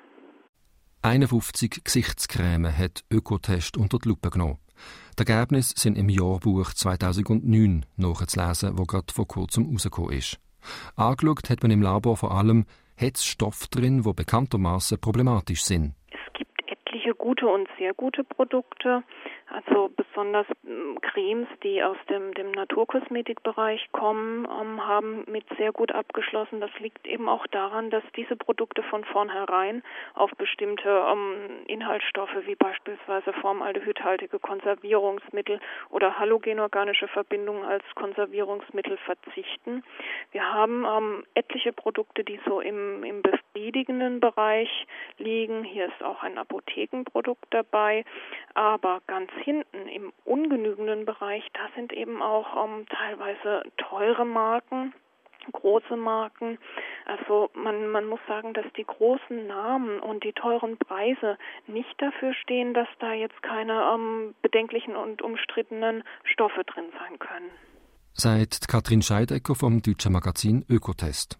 51 Gesichtscremen hat Ökotest unter die Lupe genommen. Die Ergebnisse sind im Jahrbuch 2009 nachzulesen, das gerade vor kurzem rausgekommen ist. Angeschaut hat man im Labor vor allem, hat es Stoffe drin, die bekanntermaßen problematisch sind. Es gibt etliche gute und sehr gute Produkte, also besonders Cremes, die aus dem Naturkosmetikbereich kommen, haben mit sehr gut abgeschlossen. Das liegt eben auch daran, dass diese Produkte von vornherein auf bestimmte Inhaltsstoffe wie beispielsweise formaldehydhaltige Konservierungsmittel oder halogenorganische Verbindungen als Konservierungsmittel verzichten. Wir haben etliche Produkte, die so im befriedigenden Bereich liegen. Hier ist auch ein Apothekenprodukt dabei, aber ganz hinten im ungenügenden Bereich, da sind eben auch teilweise teure Marken, große Marken. Also man muss sagen, dass die großen Namen und die teuren Preise nicht dafür stehen, dass da jetzt keine bedenklichen und umstrittenen Stoffe drin sein können. Sagt Katrin Scheidecker vom deutschen Magazin Ökotest.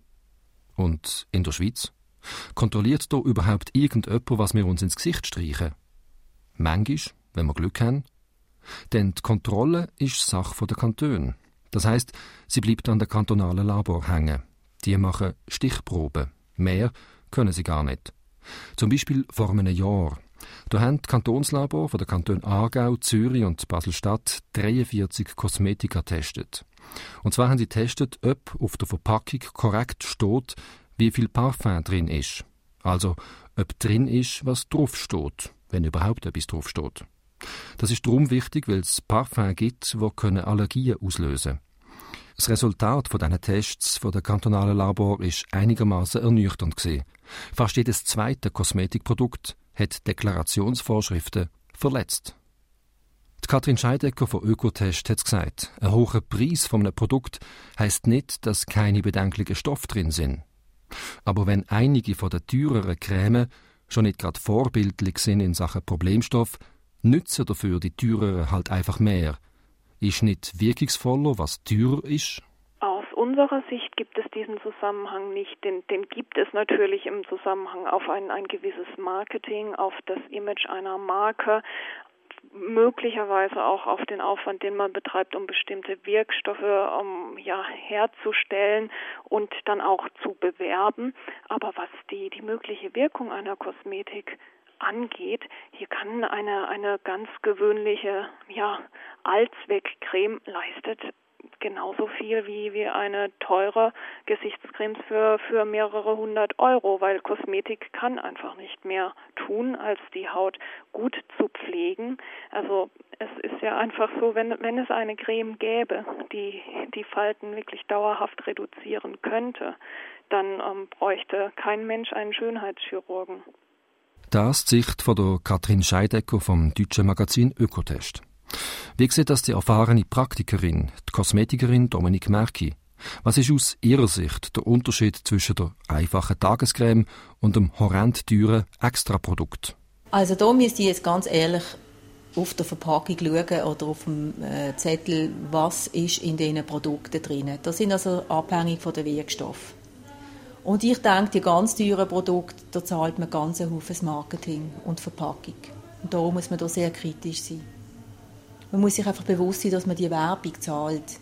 Und in der Schweiz? Kontrolliert da überhaupt irgendjemand, was wir uns ins Gesicht streichen? Manchmal, wenn wir Glück haben. Denn die Kontrolle ist Sache der Kantone. Das heisst, sie bleibt an den kantonalen Labor hängen. Die machen Stichproben. Mehr können sie gar nicht. Zum Beispiel vor einem Jahr. Da haben die Kantonslabor von den Kantonen Aargau, Zürich und Basel-Stadt 43 Kosmetika getestet. Und zwar haben sie getestet, ob auf der Verpackung korrekt steht, wie viel Parfum drin ist. Also, ob drin ist, was drauf steht, wenn überhaupt etwas drauf steht. Das ist darum wichtig, weil es Parfum gibt, die Allergien auslösen können. Das Resultat von diesen Tests von der kantonalen Labor ist einigermaßen ernüchternd gewesen. Fast jedes zweite Kosmetikprodukt hat Deklarationsvorschriften verletzt. Die Katrin Scheidegger von Ökotest hat gesagt, ein hoher Preis von einem Produkt heisst nicht, dass keine bedenklichen Stoffe drin sind. Aber wenn einige von den teureren Cremen schon nicht gerade vorbildlich sind in Sachen Problemstoff, nützen dafür die teureren halt einfach mehr. Ist nicht wirkungsvoller, was teurer ist? Aus unserer Sicht gibt es diesen Zusammenhang nicht. Den gibt es natürlich im Zusammenhang auf ein gewisses Marketing, auf das Image einer Marke, möglicherweise auch auf den Aufwand, den man betreibt, um bestimmte Wirkstoffe herzustellen und dann auch zu bewerben. Aber was die mögliche Wirkung einer Kosmetik angeht, hier kann eine ganz gewöhnliche Allzweckcreme leistet genauso viel wie eine teure Gesichtscreme für mehrere 100 €, weil Kosmetik kann einfach nicht mehr tun, als die Haut gut zu pflegen. Also es ist ja einfach so, wenn es eine Creme gäbe, die Falten wirklich dauerhaft reduzieren könnte, dann bräuchte kein Mensch einen Schönheitschirurgen. Das die Sicht von der Katrin Scheidegger vom deutschen Magazin Ökotest. Wie sieht das die erfahrene Praktikerin, die Kosmetikerin Dominique Merki? Was ist aus ihrer Sicht der Unterschied zwischen der einfachen Tagescreme und dem horrend teuren Extraprodukt? Also da müsst ihr jetzt ganz ehrlich auf der Verpackung schauen oder auf dem Zettel, was ist in diesen Produkten drin. Das sind also abhängig von den Wirkstoffen. Und ich denke, die ganz teuren Produkte, da zahlt man ganz einen Haufen Marketing und Verpackung. Und darum muss man da sehr kritisch sein. Man muss sich einfach bewusst sein, dass man die Werbung zahlt.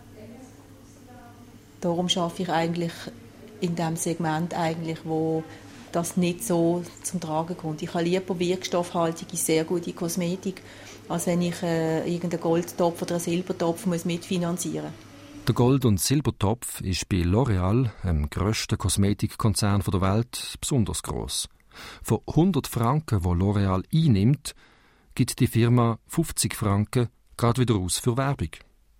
Darum arbeite ich eigentlich in dem Segment, wo das nicht so zum Tragen kommt. Ich habe lieber wirkstoffhaltige, sehr gute Kosmetik, als wenn ich irgendeinen Goldtopf oder einen Silbertopf mitfinanzieren muss. Der Gold- und Silbertopf ist bei L'Oréal, dem grössten Kosmetikkonzern der Welt, besonders gross. Von 100 Franken, die L'Oréal einnimmt, gibt die Firma 50 Franken gerade wieder aus für Werbung.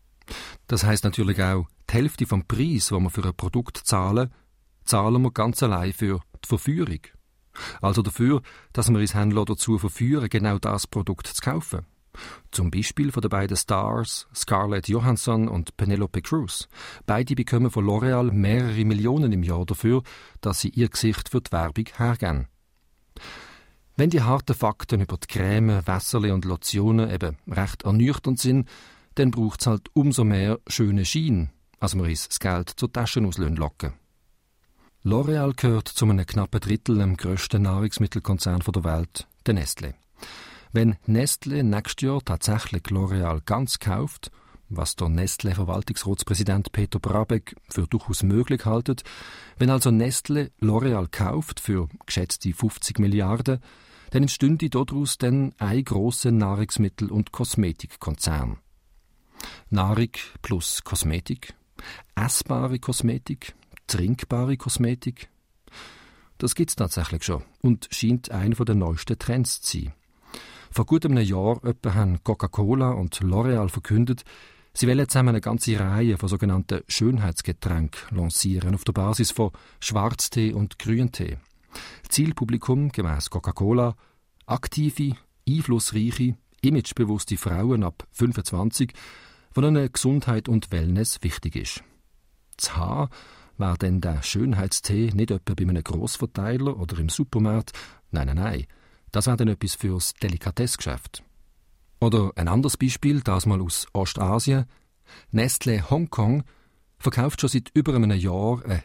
Das heisst natürlich auch, die Hälfte vom Preis, den wir für ein Produkt zahlen wir ganz allein für die Verführung. Also dafür, dass wir uns Händler dazu verführen, genau das Produkt zu kaufen. Zum Beispiel von den beiden Stars Scarlett Johansson und Penelope Cruz. Beide bekommen von L'Oréal mehrere Millionen im Jahr dafür, dass sie ihr Gesicht für die Werbung hergeben. Wenn die harten Fakten über die Creme, Wässerli und Lotionen eben recht ernüchternd sind, dann braucht es halt umso mehr schöne Schein, als wir uns das Geld zur Tasche locken. L'Oréal gehört zu einem knappen Drittel dem grössten Nahrungsmittelkonzern der Welt, der Nestlé. Wenn Nestlé nächstes Jahr tatsächlich L'Oréal ganz kauft, was der Nestlé-Verwaltungsratspräsident Peter Brabeck für durchaus möglich hält, wenn also Nestlé L'Oréal kauft für geschätzte 50 Milliarden, dann entstünde daraus dann ein grosser Nahrungsmittel- und Kosmetikkonzern. Nahrung plus Kosmetik, essbare Kosmetik, trinkbare Kosmetik. Das gibt es tatsächlich schon und scheint einer der neuesten Trends zu sein. Vor gut einem Jahr etwa haben Coca-Cola und L'Oréal verkündet, sie wollen zusammen eine ganze Reihe von sogenannten Schönheitsgetränken lancieren auf der Basis von Schwarztee und Grüntee. Zielpublikum gemäss Coca-Cola: aktive, einflussreiche, imagebewusste Frauen ab 25, von denen Gesundheit und Wellness wichtig ist. Das Haar wäre denn der Schönheitstee nicht etwa bei einem Grossverteiler oder im Supermarkt. Nein. Das wäre dann etwas fürs Delikatessgeschäft. Oder ein anderes Beispiel, das mal aus Ostasien. Nestlé Hongkong verkauft schon seit über einem Jahr einen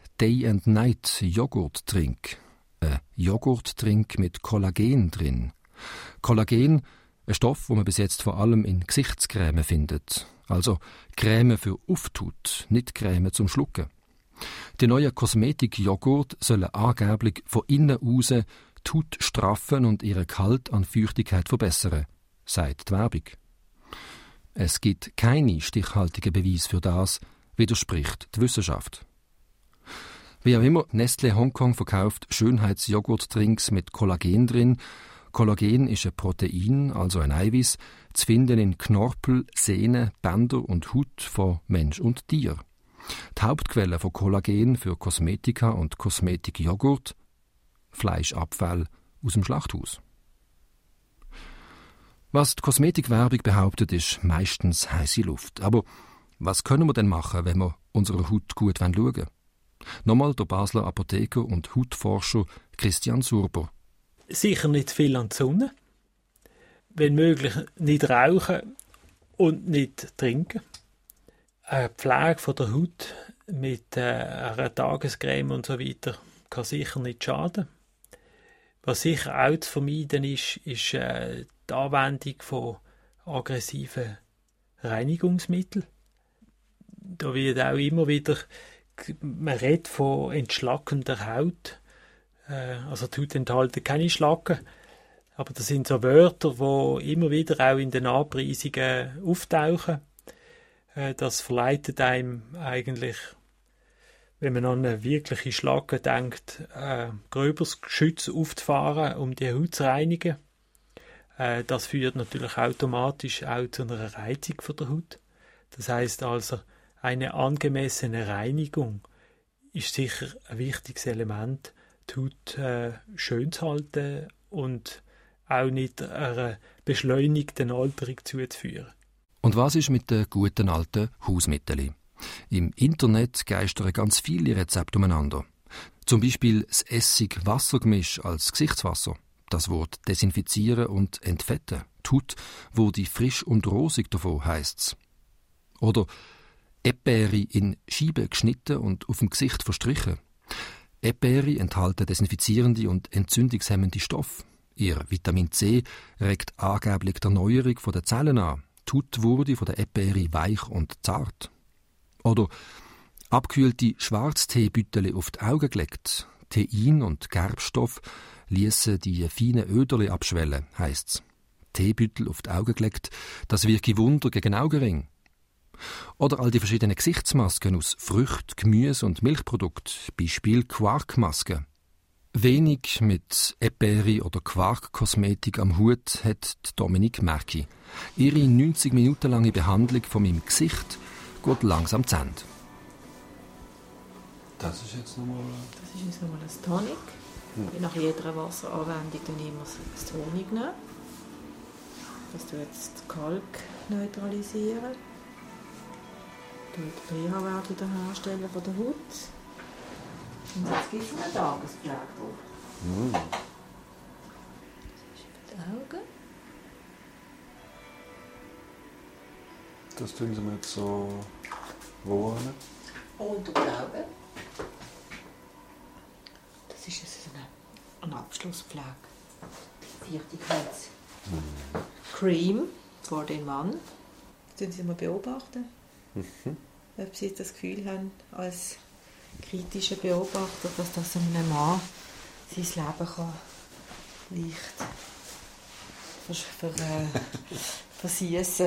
Day-and-Night-Joghurttrink. Ein Joghurttrink mit Kollagen drin. Kollagen, ein Stoff, den man bis jetzt vor allem in Gesichtscreme findet. Also Creme für Auftut, nicht Creme zum Schlucken. Die neuen Kosmetik-Joghurt sollen angeblich von innen aus die Haut straffen und ihren Gehalt an Feuchtigkeit verbessern, sagt die Werbung. Es gibt keine stichhaltigen Beweise für das, widerspricht die Wissenschaft. Wie auch immer, Nestlé Hongkong verkauft Schönheitsjoghurtdrinks mit Kollagen drin. Kollagen ist ein Protein, also ein Eiweiß, zu finden in Knorpel, Sehnen, Bänder und Haut von Mensch und Tier. Die Hauptquelle von Kollagen für Kosmetika und Kosmetikjoghurt: Fleischabfall aus dem Schlachthaus. Was die Kosmetikwerbung behauptet, ist meistens heisse Luft. Aber was können wir denn machen, wenn wir unserer Haut gut schauen wollen? Nochmal der Basler Apotheker und Hautforscher Christian Surber. Sicher nicht viel an die Sonne. Wenn möglich nicht rauchen und nicht trinken. Eine Pflege von der Haut mit einer Tagescreme und so weiter kann sicher nicht schaden. Was sicher auch zu vermeiden ist die Anwendung von aggressiven Reinigungsmitteln. Da wird auch immer wieder, man redet von entschlackender Haut. Also die Haut enthält keine Schlacken. Aber das sind so Wörter, die immer wieder auch in den Anpreisungen auftauchen. Das verleitet einem eigentlich, wenn man an eine wirkliche Schlacke denkt, gröberes Geschütz aufzufahren, um die Haut zu reinigen. Das führt natürlich automatisch auch zu einer Reizung von der Haut. Das heisst also, eine angemessene Reinigung ist sicher ein wichtiges Element, die Haut schön zu halten und auch nicht einer beschleunigten Alterung zuzuführen. Und was ist mit den guten alten Hausmitteln? Im Internet geistern ganz viele Rezepte umeinander. Zum Beispiel das Essig-Wasser-Gemisch als Gesichtswasser. Das wird desinfizieren und entfetten. Die Haut wurde frisch und rosig davon, heisst's. Oder Epbeere in Scheiben geschnitten und auf dem Gesicht verstrichen. Epbeere enthalten desinfizierende und entzündungshemmende Stoffe. Ihr Vitamin C regt angeblich die Erneuerung der Zellen an. Die Haut wurde von der Epbeere weich und zart. Oder abgekühlte Schwarzteebütteli auf die Augen gelegt. Tein und Gerbstoff liessen die feinen Öderli abschwellen, heisst's. Teebüttel auf die Augen gelegt, das wirke Wunder gegen Augenring. Oder all die verschiedenen Gesichtsmasken aus Früchten, Gemüse und Milchprodukten, Beispiel Quarkmasken. Wenig mit Epbeere oder Quark-Kosmetik am Hut hat Dominique Merki. Ihre 90 Minuten lange Behandlung von meinem Gesicht geht langsam zu Ende. Das ist jetzt nochmal... Das ist jetzt nochmal ein Tonic. Nach jeder Wasseranwendung nehmen wir das Tonic nehmen. Das tut jetzt Kalk neutralisieren. Die pH-Wert wiederherstellen von der Haut. Und jetzt gibt es eine Tagespflege drauf. Das ist für die Augen. Das tun Sie mir jetzt so wo hin? Unter die Augen. Das ist jetzt eine Abschlusspflege. Feuchtigkeitscreme vor den Mann. Das tun Sie mal beobachten. Ob Sie das Gefühl haben, als kritischer Beobachter, dass das einem Mann sein Leben kann leicht versiessen.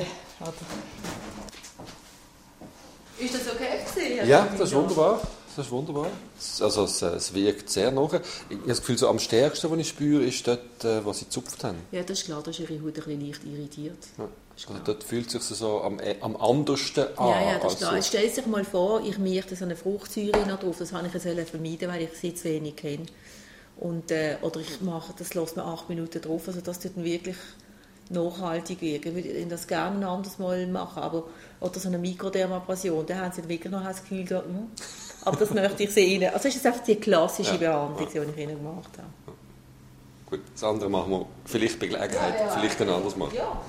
Ist das okay gewesen? Ja, das ist wunderbar. Das ist wunderbar. Also es wirkt sehr nach. Ich habe das Gefühl, so am stärksten, was ich spüre, ist dort, wo Sie gezupft haben. Ja, das ist klar, da ist Ihre Haut ein bisschen leicht irritiert. Ja. Also dort fühlt es sich so am andersten an. Ja, das ist klar. Jetzt stell sich mal vor, ich mische so eine Fruchtsäure noch drauf. Das habe ich vermeiden, weil ich sie zu wenig kenne. Und, oder ich mache, das lässt man 8 Minuten drauf. Also das tut dann wirklich nachhaltig wirken. Ich würde das gerne ein anderes Mal machen. Aber, oder so eine Mikrodermabrasion, da haben Sie wirklich noch das Gefühl, da, aber das möchte ich sehen. Also das ist jetzt einfach die klassische Behandlung, die ich Ihnen gemacht habe. Gut, das andere machen wir vielleicht bei Gelegenheit, vielleicht ein anderes Mal. Ja.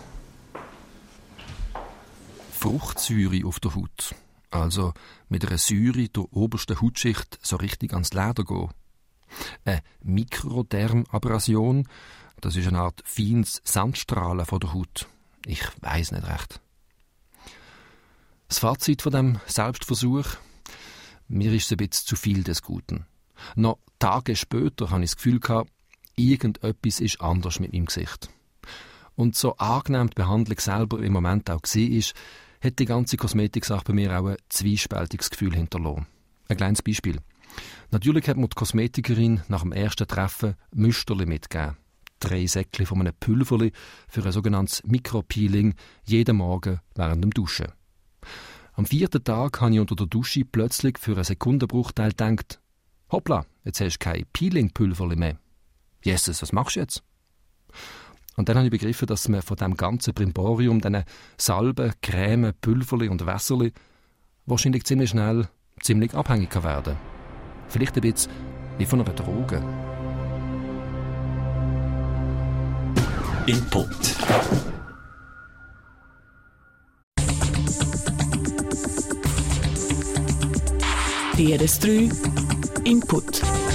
Fruchtsäure auf der Haut. Also mit einer Säure der obersten Hautschicht so richtig ans Leder gehen. Eine Mikrodermabrasion, das ist eine Art feines Sandstrahlen von der Haut. Ich weiss nicht recht. Das Fazit von dem Selbstversuch: Mir ist es ein bisschen zu viel des Guten. Noch Tage später hatte ich das Gefühl, irgendetwas ist anders mit meinem Gesicht. Und so angenehm die Behandlung selber im Moment auch war, hat die ganze Kosmetiksache bei mir auch ein zwiespältiges Gefühl hinterlassen. Ein kleines Beispiel. Natürlich hat mir die Kosmetikerin nach dem ersten Treffen Müsterli mitgegeben. 3 Säckchen von einem Pülverli für ein sogenanntes Mikropeeling jeden Morgen während dem Duschen. Am 4. Tag habe ich unter der Dusche plötzlich für einen Sekundenbruchteil gedacht: Hoppla, jetzt hast du kein Peeling-Pülverli mehr. Jesus, was machst du jetzt? Und dann habe ich begriffen, dass man von dem ganzen Brimborium, diesen Salben, Creme, Pülverli und Wässerli, wahrscheinlich ziemlich schnell ziemlich abhängig werden kann. Vielleicht ein bisschen wie von einer Droge. Input. DRS3 Input.